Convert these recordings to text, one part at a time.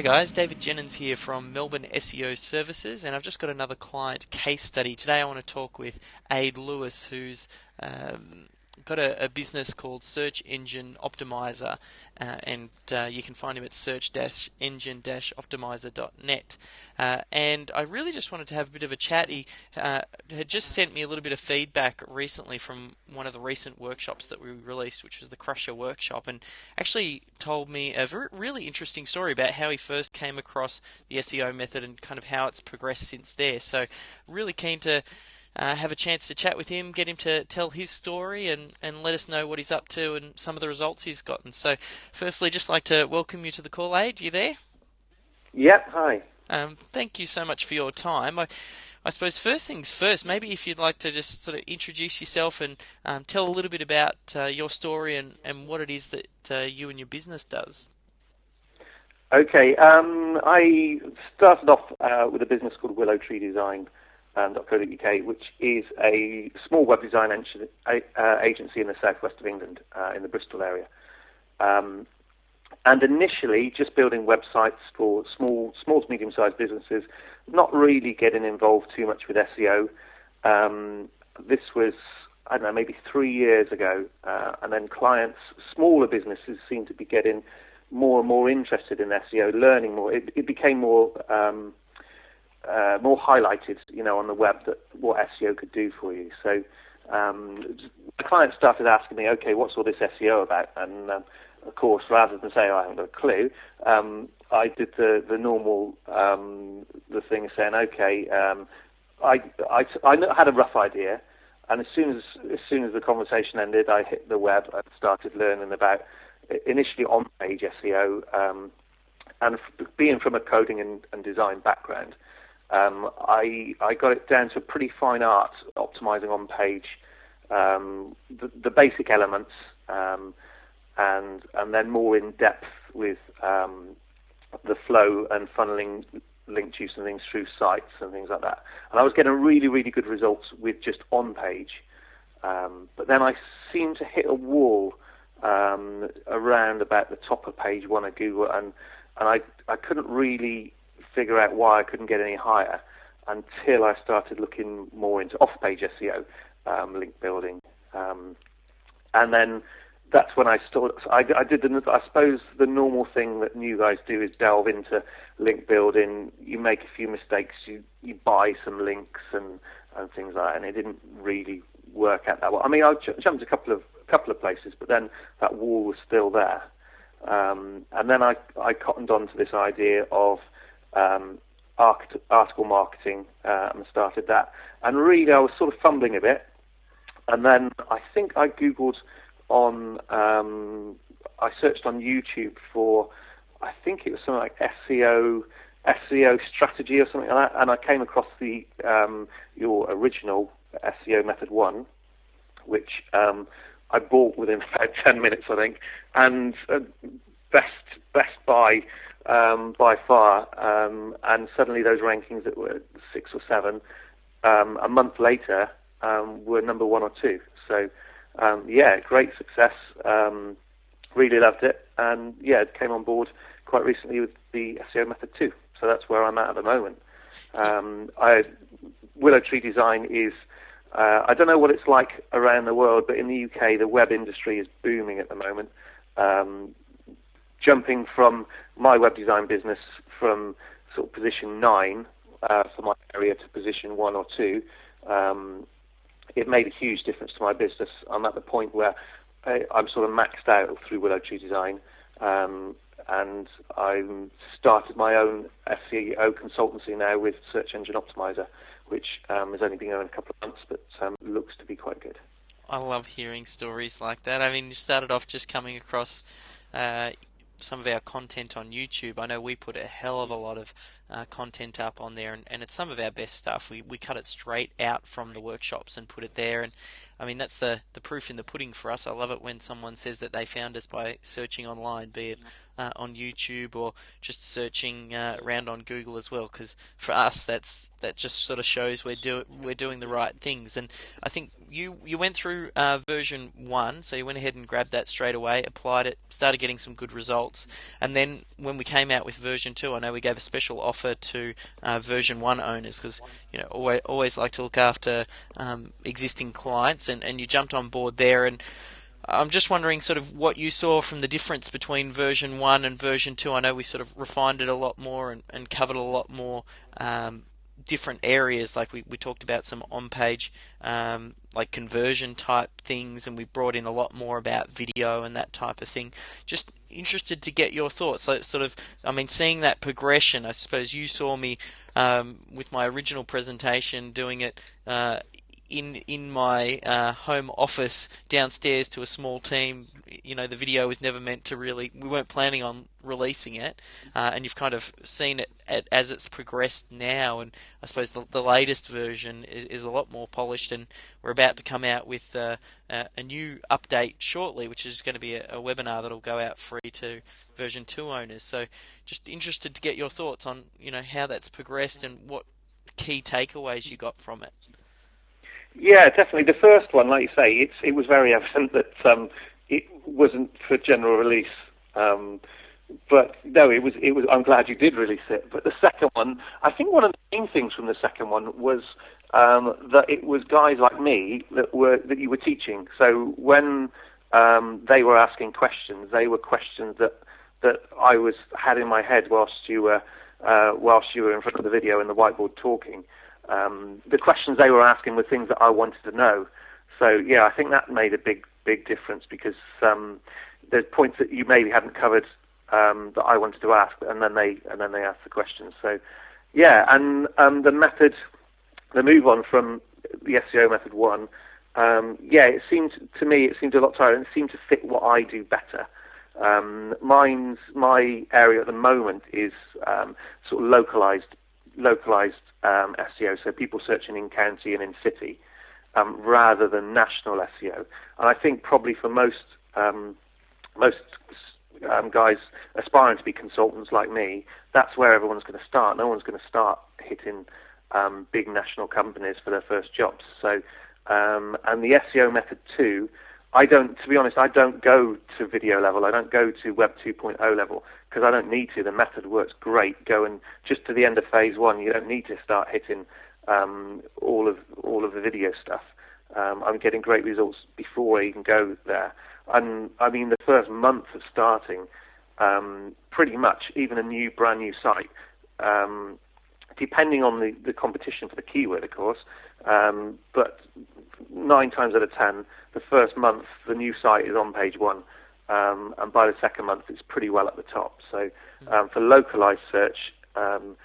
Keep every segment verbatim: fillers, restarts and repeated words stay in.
guys, David Jennings here from Melbourne S E O Services, and I've just got another client case study. Today I want to talk with Aid Lewis, who's um, got a, a business called Search Engine Optimizer, uh, and uh, you can find him at search engine optimizer dot net. Uh, and I really just wanted to have a bit of a chat. He uh, had just sent me a little bit of feedback recently from one of the recent workshops that we released, which was the Crusher workshop, and actually told me a very, really interesting story about how he first came across the S E O method and kind of how it's progressed since there. So really keen to Uh, have a chance to chat with him, get him to tell his story and, and let us know what he's up to and some of the results he's gotten. So firstly, just like to welcome you to the call, Aid. You there? Yep, hi. Um, thank you so much for your time. I, I suppose first things first, maybe if you'd like to just sort of introduce yourself and um, tell a little bit about uh, your story and, and what it is that uh, you and your business does. Okay, um, I started off uh, with a business called Willow Tree Design. Um, .co.uk, which is a small web design eng- uh, agency in the southwest of England, uh, in the Bristol area. Um, and initially, just building websites for small, small to medium-sized businesses, not really getting involved too much with S E O. Um, this was, I don't know, maybe three years ago, uh, and then clients, smaller businesses, seemed to be getting more and more interested in S E O, learning more. It, it became more Um, Uh, more highlighted, you know, on the web that what S E O could do for you. So um, the clients started asking me, okay, what's all this S E O about? And um, of course, rather than say, oh, I haven't got a clue, um, I did the the normal um, the thing of saying, okay, um, I, I I had a rough idea, and as soon as as soon as the conversation ended, I hit the web and started learning about initially on-page S E O, um, and being from a coding and, and design background. Um, I, I got it down to a pretty fine art, optimizing on page, um, the, the basic elements, um, and and then more in depth with um, the flow and funneling link juice and things through sites and things like that. And I was getting really, really good results with just on page. Um, but then I seemed to hit a wall um, around about the top of page one of Google, and and I I couldn't really figure out why I couldn't get any higher until I started looking more into off-page S E O, um, link building, um, and then that's when I started. I, I did the, I suppose the normal thing that new guys do is delve into link building. You make a few mistakes, you you buy some links and, and things like that, and it didn't really work out that well. I mean, I j- jumped a couple of a couple of places, but then that wall was still there, um, and then I I cottoned on to this idea of Um, art- article marketing, uh, and started that. And really, I was sort of fumbling a bit. And then I think I Googled on, um, I searched on YouTube for, I think it was something like S E O, S E O strategy or something like that. And I came across the um, your original S E O method one, which um, I bought within about ten minutes, I think. And uh, best best buy. Um, by far, um, and suddenly those rankings that were six or seven, um, a month later, um, were number one or two. So, um, yeah, great success. Um, really loved it, and yeah, came on board quite recently with the S E O method too. So that's where I'm at at the moment. Um, I, Willow Tree Design is. Uh, I don't know what it's like around the world, but in the U K, the web industry is booming at the moment. Um, Jumping from my web design business from sort of position nine uh, for my area to position one or two, um, it made a huge difference to my business. I'm at the point where I, I'm sort of maxed out through Willow Tree Design, um, and I've started my own S E O consultancy now with Search Engine Optimizer, which um, has only been going a couple of months, but um, looks to be quite good. I love hearing stories like that. I mean, you started off just coming across Uh, some of our content on YouTube. I know we put a hell of a lot of uh, content up on there, and, and it's some of our best stuff. We we cut it straight out from the workshops and put it there, and I mean that's the, the proof in the pudding for us. I love it when someone says that they found us by searching online, be it uh, on YouTube or just searching uh, around on Google as well, because for us that's that just sort of shows we're do we're doing the right things. And I think you you went through uh, version one, so you went ahead and grabbed that straight away, applied it, started getting some good results. results. And then when we came out with version two, I know we gave a special offer to uh, version one owners because you know always, always like to look after um, existing clients, and, and you jumped on board there. And I'm just wondering sort of what you saw from the difference between version one and version two. I know we sort of refined it a lot more and, and covered a lot more um, different areas. Like we, we talked about some on-page um, like conversion type things, and we brought in a lot more about video and that type of thing. Just interested to get your thoughts. So sort of, I mean, seeing that progression, I suppose you saw me um, with my original presentation doing it uh, in in my uh, home office downstairs to a small team. You know, the video was never meant to really, we weren't planning on releasing it, uh, and you've kind of seen it at, as it's progressed now, and I suppose the, the latest version is, is a lot more polished, and we're about to come out with uh, a, a new update shortly, which is going to be a, a webinar that'll go out free to version two owners. So just interested to get your thoughts on, you know, how that's progressed and what key takeaways you got from it. Yeah, definitely. The first one, like you say, it's, it was very evident that um, it wasn't for general release. Um, but no, it was. It was. I'm glad you did release it. But the second one, I think one of the main things from the second one was um, that it was guys like me that were that you were teaching. So when um, they were asking questions, they were questions that that I was had in my head whilst you were uh, whilst you were in front of the video and the whiteboard talking. Um, the questions they were asking were things that I wanted to know. So yeah, I think that made a big, big difference because um, there's points that you maybe hadn't covered um, that I wanted to ask, and then they and then they asked the questions. So yeah, and um, the method, the move on from the S E O method one, um, yeah, it seemed to me it seemed a lot tighter, and it seemed to fit what I do better. Um, mine's my area at the moment is um, sort of localized, localized. Um, S E O, so people searching in county and in city, um, rather than national S E O. And I think probably for most um, most um, guys aspiring to be consultants like me, that's where everyone's going to start. No one's going to start hitting um, big national companies for their first jobs. So, um, and the S E O method two, I don't, to be honest, I don't go to video level. I don't go to Web two point oh level because I don't need to. The method works great. Going just to the end of phase one, you don't need to start hitting um, all of all of the video stuff. Um, I'm getting great results before I even go there. And I mean, the first month of starting, um, pretty much, even a new, brand new site, um, depending on the, the competition for the keyword, of course, um, but nine times out of ten, the first month, the new site is on page one, um, and by the second month, it's pretty well at the top. So um, for localized search, um,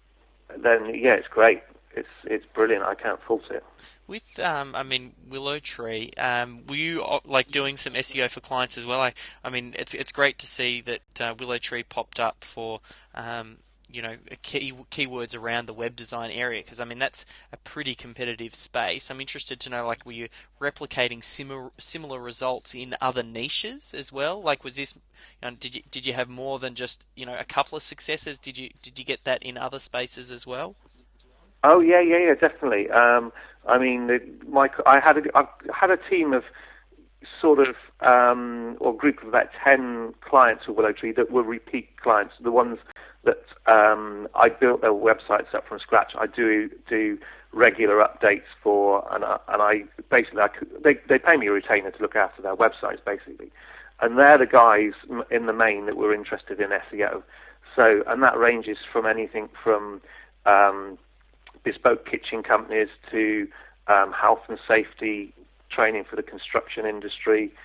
then yeah, it's great. It's it's brilliant. I can't fault it. With um, I mean Willow Tree, um, were you uh, like doing some S E O for clients as well? I, I mean, it's it's great to see that uh, Willow Tree popped up for um, you know key keywords around the web design area, because I mean that's a pretty competitive space. I'm interested to know, like, were you replicating similar similar results in other niches as well? Like, was this, you know, did you did you have more than just you know a couple of successes? Did you did you get that in other spaces as well? Oh yeah, yeah, yeah, definitely. Um, I mean, the, my, I had a, I've had a team of sort of um, or group of about ten clients of Willow Tree that were repeat clients. The ones that um, I built their websites up from scratch. I do do regular updates for, and I, and I basically I could, they they pay me a retainer to look after their websites basically, and they're the guys in the main that were interested in S E O. So, and that ranges from anything from um, bespoke kitchen companies to um, health and safety training for the construction industry.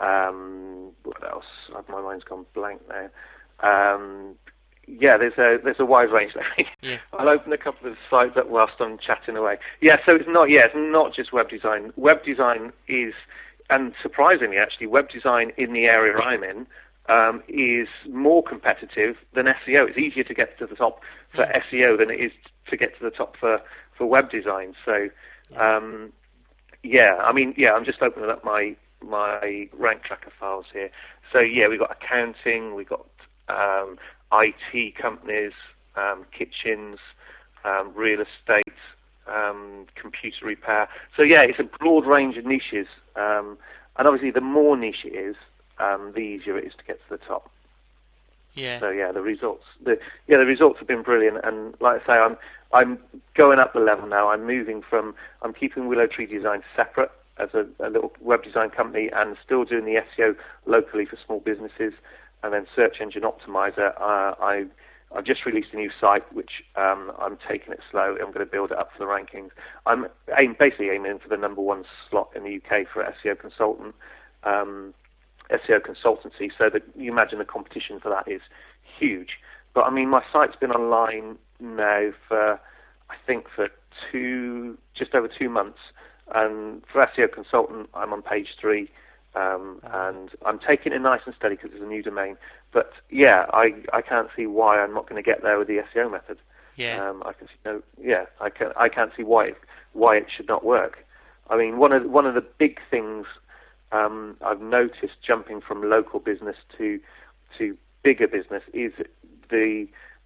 Um, what else? My mind's gone blank now. Um, yeah, there's a there's a wide range there. Yeah. I'll open a couple of slides up whilst I'm chatting away. Yeah, so it's not yeah, it's not just web design. Web design is, and surprisingly actually, web design in the area I'm in um, is more competitive than S E O. It's easier to get to the top for S E O than it is to get to the top for, for web design. So, um, yeah, I mean, yeah, I'm just opening up my my rank tracker files here. So, yeah, we've got accounting, we've got um, I T companies, um, kitchens, um, real estate, um, computer repair. So, yeah, it's a broad range of niches. Um, and obviously, the more niche it is, um, the easier it is to get to the top. Yeah. So yeah, the results, the yeah, the results have been brilliant. And like I say, I'm I'm going up the level now. I'm moving from I'm keeping Willow Tree Design separate as a, a little web design company, and still doing the S E O locally for small businesses, and then Search Engine Optimizer. Uh, I I've just released a new site, which um, I'm taking it slow. I'm going to build it up for the rankings. I'm aim, basically aiming for the number one slot in the U K for S E O consultant, um, S E O consultancy. So that you imagine the competition for that is huge. But I mean, my site's been online now for I think for two, just over two months. And for S E O consultant, I'm on page three. Um, and I'm taking it nice and steady because it's a new domain. But yeah, I, I can't see why I'm not going to get there with the S E O method. Yeah. Um, I can see no. Yeah, I can. I can't see why it, why it should not work. I mean, one of one of the big things um, I've noticed jumping from local business to to bigger business is the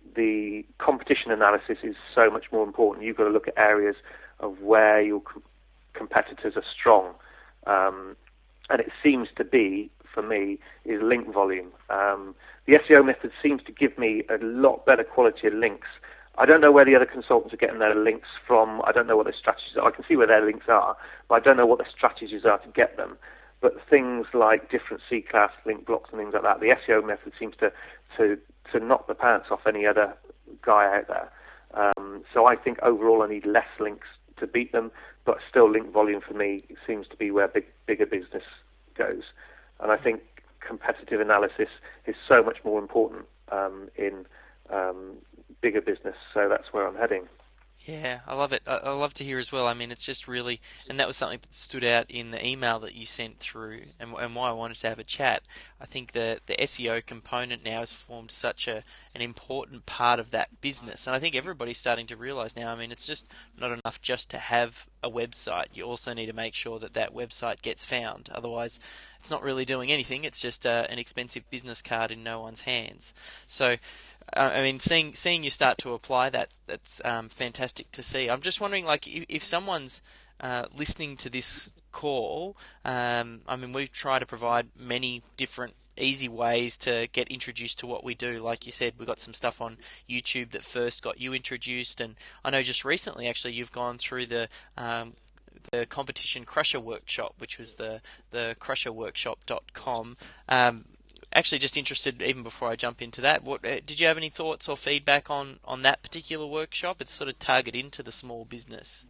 the competition analysis is so much more important. You've got to look at areas of where your com- competitors are strong. Um, And it seems to be, for me, is link volume. Um, the S E O method seems to give me a lot better quality of links. I don't know where the other consultants are getting their links from. I don't know what their strategies are. I can see where their links are, but I don't know what their strategies are to get them. But things like different C-class link blocks and things like that, the S E O method seems to, to, to knock the pants off any other guy out there. Um, so I think overall I need less links to beat them, but still link volume for me seems to be where big, bigger business goes. And I think competitive analysis is so much more important um, in um, bigger business, so that's where I'm heading. Yeah, I love it. I, I love to hear as well. I mean, it's just really, and that was something that stood out in the email that you sent through, and, and why I wanted to have a chat. I think the the S E O component now has formed such a an important part of that business, and I think everybody's starting to realise now. I mean, it's just not enough just to have a website. You also need to make sure that that website gets found. Otherwise, it's not really doing anything. It's just uh, an expensive business card in no one's hands. So. Uh, I mean, seeing seeing you start to apply that, that's um, fantastic to see. I'm just wondering, like, if, if someone's uh, listening to this call, um, I mean, we try to provide many different easy ways to get introduced to what we do. Like you said, we've got some stuff on YouTube that first got you introduced, and I know just recently, actually, you've gone through the um, the Competition Crusher Workshop, which was the, the crusher workshop dot com. Um, Actually, just interested, even before I jump into that, what uh, did you have any thoughts or feedback on, on that particular workshop? It's sort of targeted into the small business.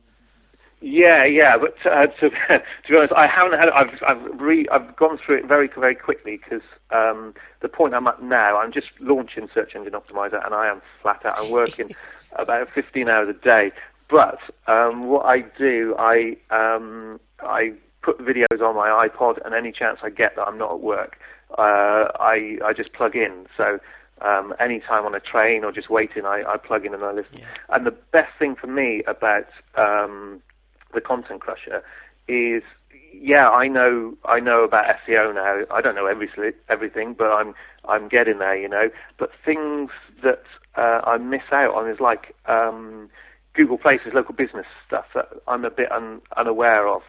Yeah, yeah, but uh, to, to be honest, I haven't had. I've I've, re, I've gone through it very very quickly because um, the point I'm at now, I'm just launching Search Engine Optimizer, and I am flat out. I'm working about fifteen hours a day. But um, what I do, I um, I put videos on my iPod, and any chance I get that I'm not at work, Uh, I I just plug in. So um, anytime on a train or just waiting, I, I plug in and I listen. Yeah. And the best thing for me about um, the Content Crusher is, yeah, I know I know about S E O now. I don't know every, everything, but I'm I'm getting there, you know. But things that uh, I miss out on is like um, Google Places, local business stuff that I'm a bit un, unaware of.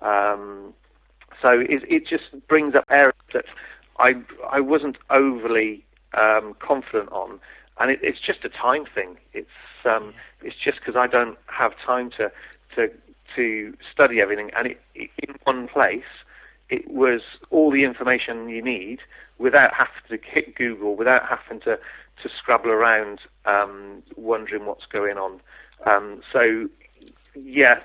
Um, so it, it just brings up areas that I I wasn't overly um, confident on, and it, it's just a time thing. It's um, it's just because I don't have time to to to study everything, and it, it, in one place, it was all the information you need without having to hit Google, without having to to scrabble around, um, wondering what's going on. Um, so yes.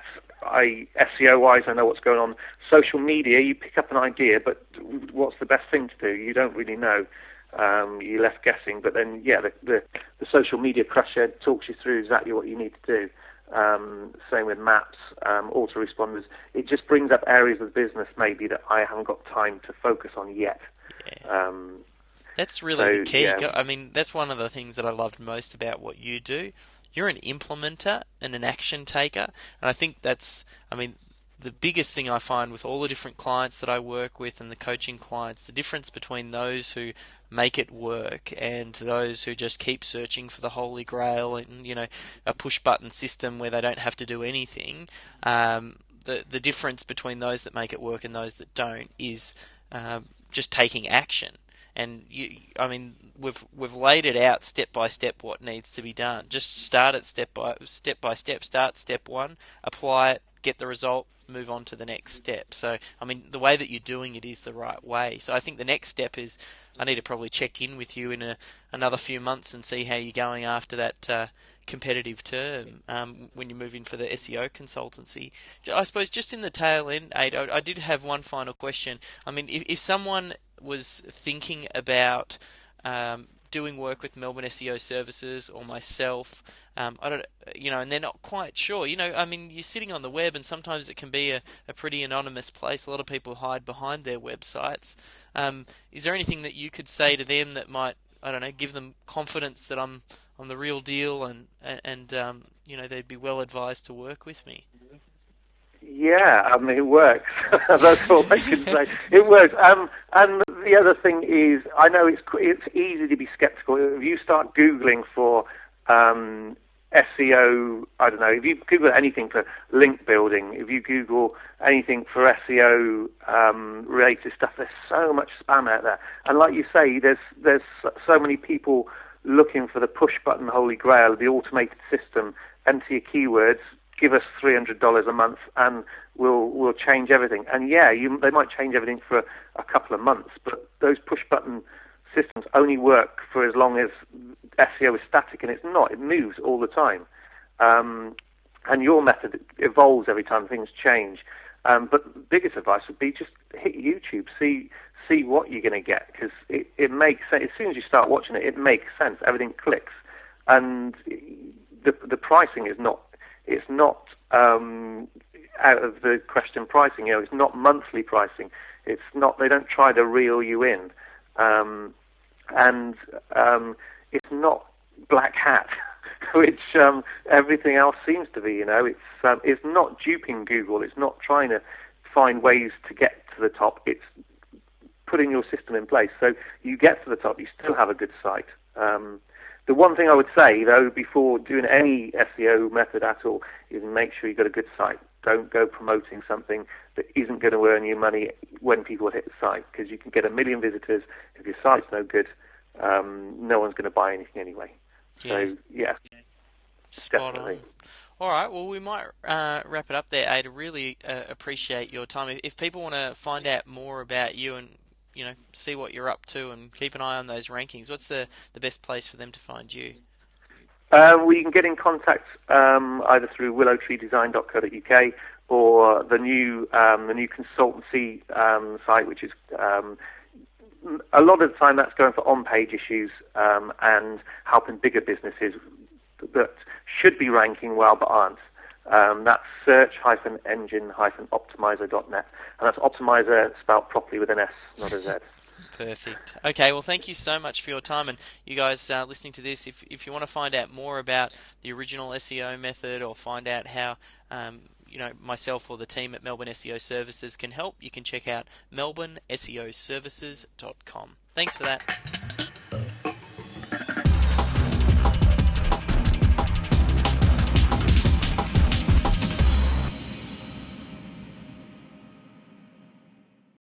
I S E O wise, I know what's going on. Social media, you pick up an idea, but what's the best thing to do? You don't really know. Um, you're left guessing. But then, yeah, the, the, the social media crusher talks you through exactly what you need to do. Um, same with maps, um, autoresponders. It just brings up areas of the business maybe that I haven't got time to focus on yet. Yeah. Um, that's really so, the key. Yeah. I mean, that's one of the things that I loved most about what you do. You're an implementer and an action taker, and I think that's, I mean, the biggest thing I find with all the different clients that I work with and the coaching clients, the difference between those who make it work and those who just keep searching for the holy grail and, you know, a push button system where they don't have to do anything. Um, the the difference between those that make it work and those that don't is um, just taking action. and you, I mean, we've we've laid it out step by step what needs to be done. Just start it step by step by step. Start step one, apply it, get the result, move on to the next step. So, I mean, the way that you're doing it is the right way. So I think the next step is I need to probably check in with you in a, another few months and see how you're going after that uh, competitive term um, when you move in for the S E O consultancy. I suppose just in the tail end, Aid, I, I did have one final question. I mean, if, if someone was thinking about um, doing work with Melbourne S E O Services or myself, um, I don't, you know, and they're not quite sure. You know, I mean, you're sitting on the web, and sometimes it can be a, a pretty anonymous place. A lot of people hide behind their websites. Um, is there anything that you could say to them that might, I don't know, give them confidence that I'm I'm the real deal, and and um, you know, they'd be well advised to work with me? Yeah, I mean, it works. That's all I can say. It works. Um, and the other thing is, I know it's it's easy to be skeptical. If you start Googling for um, S E O, I don't know, if you Google anything for link building, if you Google anything for S E O um, related stuff, there's so much spam out there. And like you say, there's there's so many people looking for the push button holy grail, the automated system. Enter your keywords, give us three hundred dollars a month, and we'll we'll change everything. And yeah, you, they might change everything for a, a couple of months, but those push button systems only work for as long as S E O is static, and it's not. It moves all the time. Um, and your method evolves every time things change. Um, but the biggest advice would be just hit YouTube, see see what you're going to get, because it, it makes sense. As soon as you start watching it, it makes sense. Everything clicks. And the the pricing is not, it's not um, out of the question pricing. You know, it's not monthly pricing. It's not, they don't try to reel you in. Um, and um, it's not black hat, which um, everything else seems to be. You know, it's um, it's not duping Google. It's not trying to find ways to get to the top. It's putting your system in place so you get to the top. You still have a good site. Um, the one thing I would say, though, before doing any S E O method at all, is make sure you've got a good site. Don't go promoting something that isn't going to earn you money when people hit the site, because you can get a million visitors. If your site's no good, um, no one's going to buy anything anyway. Yeah. So, yeah. Spot definitely. on. All right, well, we might uh, wrap it up there, Aid. I really uh, appreciate your time. If, if people want to find out more about you and, you know, see what you're up to and keep an eye on those rankings, what's the, the best place for them to find you? Uh, well, you can get in contact um, either through willow tree design dot co dot U K or the new um, the new consultancy um, site, which is um, a lot of the time that's going for on-page issues um, and helping bigger businesses that should be ranking well but aren't. Um, that's search engine optimizer dot net, and that's optimizer spelled properly with an S, not a Z. Perfect. Okay, well, thank you so much for your time, and you guys uh, listening to this, if if you want to find out more about the original S E O method or find out how um, you know, myself or the team at Melbourne S E O Services can help, you can check out melbourne S E O services dot com. Thanks for that.